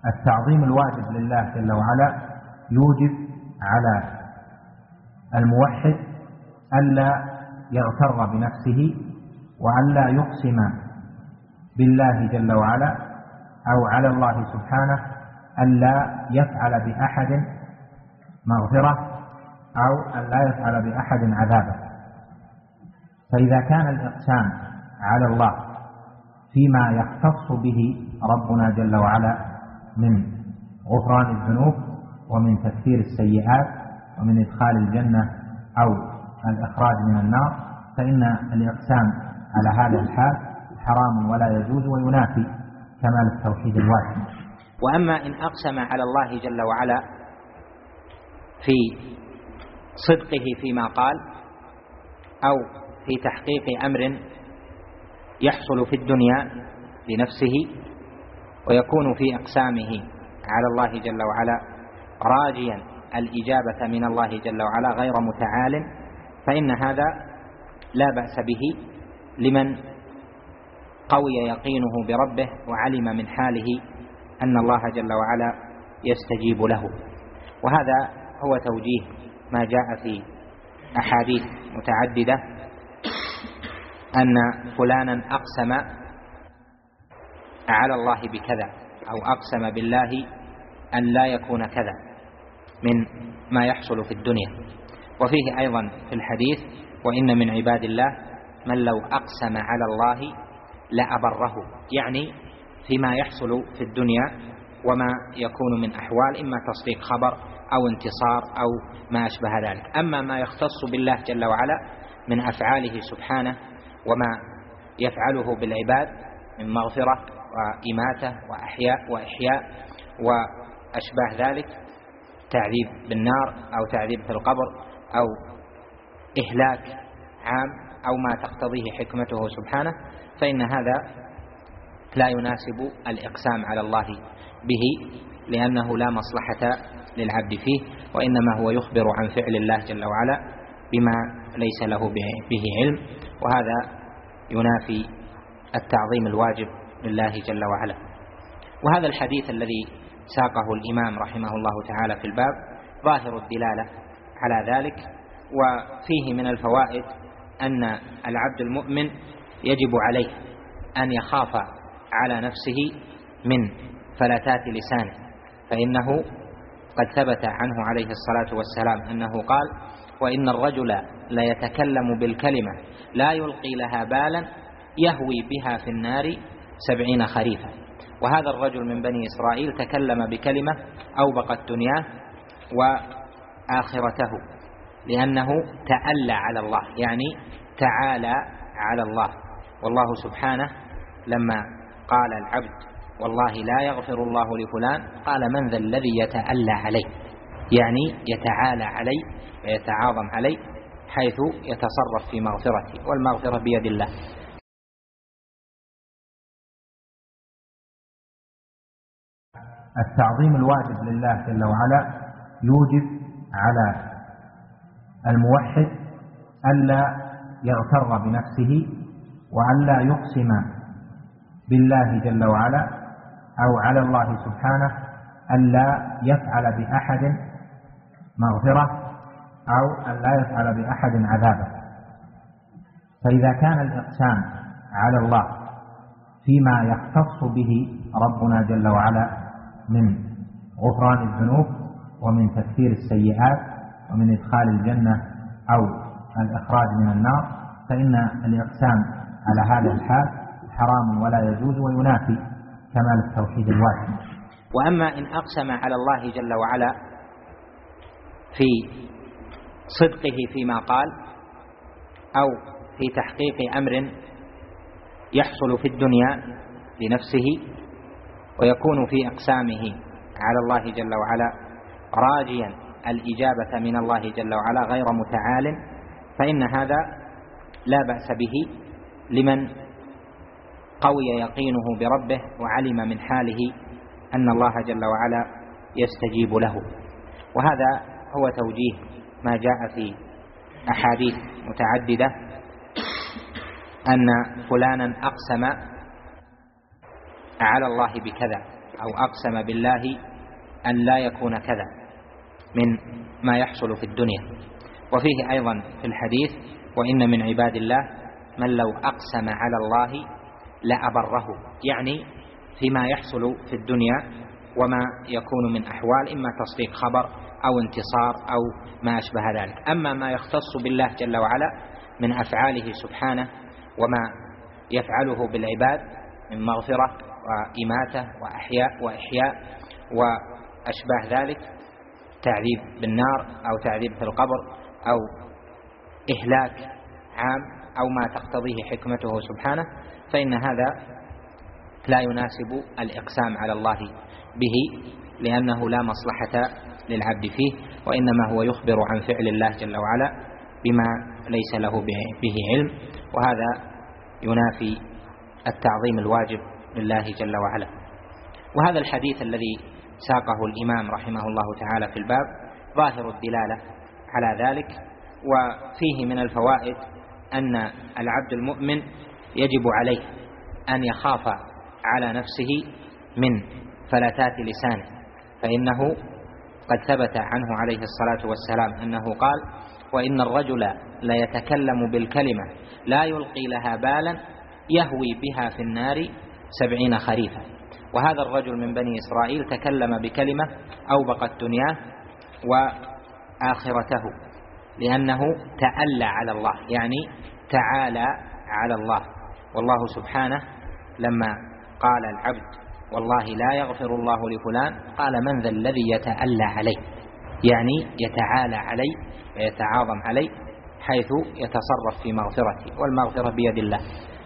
التعظيم الواجب لله جل وعلا يوجب على الموحد ألا يغتر بنفسه وألا يقسم بالله جل وعلا أو على الله سبحانه ألا يفعل بأحد مغفرة أو ألا يفعل بأحد عذابا. فإذا كان الإقسام على الله فيما يختص به ربنا جل وعلا من غفران الذنوب ومن تكفير السيئات ومن إدخال الجنة أو الإخراج من النار، فإن الإقسام على هذا الحال حرام ولا يجوز وينافي كمال التوحيد الواجب. وأما إن أقسم على الله جل وعلا في صدقه فيما قال أو في تحقيق أمر يحصل في الدنيا لنفسه ويكون في أقسامه على الله جل وعلا راجيا الإجابة من الله جل وعلا غير متعال، فإن هذا لا بأس به لمن قوي يقينه بربه وعلم من حاله أن الله جل وعلا يستجيب له. وهذا هو توجيه ما جاء في أحاديث متعددة أن فلانا أقسم على الله بكذا أو أقسم بالله أن لا يكون كذا من ما يحصل في الدنيا. وفيه أيضا في الحديث: وإن من عباد الله من لو أقسم على الله لأبره، يعني فيما يحصل في الدنيا وما يكون من أحوال إما تصديق خبر أو انتصار أو ما أشبه ذلك. أما ما يختص بالله جل وعلا من أفعاله سبحانه وما يفعله بالعباد من مغفرة وإماتة وإحياء وأشباه ذلك، تعذيب بالنار أو تعذيب في القبر أو إهلاك عام أو ما تقتضيه حكمته سبحانه، فإن هذا لا يناسب الإقسام على الله به، لأنه لا مصلحة للعبد فيه، وإنما هو يخبر عن فعل الله جل وعلا بما ليس له به علم، وهذا ينافي التعظيم الواجب لله جل وعلا. وهذا الحديث الذي ساقه الإمام رحمه الله تعالى في الباب ظاهر الدلالة على ذلك، وفيه من الفوائد أن العبد المؤمن يجب عليه أن يخاف على نفسه من فلتات لسانه، فإنه قد ثبت عنه عليه الصلاة والسلام أنه قال: وإن الرجل ليتكلم بالكلمة لا يلقي لها بالا يهوي بها في النار 70 خريفا. وهذا الرجل من بني إسرائيل تكلم بكلمة أوبقت دنياه وآخرته، لأنه تألى على الله، يعني تعالى على الله. والله سبحانه لما قال العبد والله لا يغفر الله لفلان قال: من ذا الذي يتألى عليه، يعني يتعالى عليه ويتعاظم عليه حيث يتصرف في مغفرته، والمغفرة بيد الله. التعظيم الواجب لله جل وعلا يوجب على الموحد ألا يغتر بنفسه وألا يقسم بالله جل وعلا أو على الله سبحانه ألا يفعل بأحد مغفرة أو ألا يفعل بأحد عذابا. فإذا كان الإقسام على الله فيما يختص به ربنا جل وعلا من غفران الذنوب ومن تكفير السيئات ومن إدخال الجنة أو الإخراج من النار، فإن الإقسام على هذا الحال حرام ولا يجوز وينافي كمال التوحيد الواجب. وأما إن أقسم على الله جل وعلا في صدقه فيما قال أو في تحقيق أمر يحصل في الدنيا لنفسه ويكون في أقسامه على الله جل وعلا راجيا الإجابة من الله جل وعلا غير متعال، فإن هذا لا بأس به لمن قوي يقينه بربه وعلم من حاله أن الله جل وعلا يستجيب له. وهذا هو توجيه ما جاء في أحاديث متعددة أن فلانا أقسم على الله بكذا أو أقسم بالله أن لا يكون كذا من ما يحصل في الدنيا. وفيه أيضا في الحديث: وإن من عباد الله من لو أقسم على الله لأبره، يعني فيما يحصل في الدنيا وما يكون من أحوال، إما تصديق خبر أو انتصار أو ما أشبه ذلك. أما ما يختص بالله جل وعلا من أفعاله سبحانه وما يفعله بالعباد من مغفرة وإماتة وإحياء وأشباه ذلك، تعذيب بالنار أو تعذيب في القبر أو إهلاك عام أو ما تقتضيه حكمته سبحانه، فإن هذا لا يناسب الإقسام على الله به، لأنه لا مصلحة للعبد فيه، وإنما هو يخبر عن فعل الله جل وعلا بما ليس له به علم، وهذا ينافي التعظيم الواجب لله جل وعلا. وهذا الحديث الذي ساقه الإمام رحمه الله تعالى في الباب ظاهر الدلالة على ذلك. وفيه من الفوائد أن العبد المؤمن يجب عليه أن يخاف على نفسه من فلتات لسانه، فإنه قد ثبت عنه عليه الصلاة والسلام أنه قال: وإن الرجل ليتكلم بالكلمة لا يلقي لها بالا يهوي بها في النار 70 خريفا. وهذا الرجل من بني إسرائيل تكلم بكلمة أوبقت دنياه وآخرته، لأنه تألى على الله، يعني تعالى على الله. والله سبحانه لما قال العبد والله لا يغفر الله لفلان قال: من ذا الذي يتألى عليه، يعني يتعالى علي ويتعاظم علي، حيث يتصرف في مغفرته، والمغفرة بيد الله.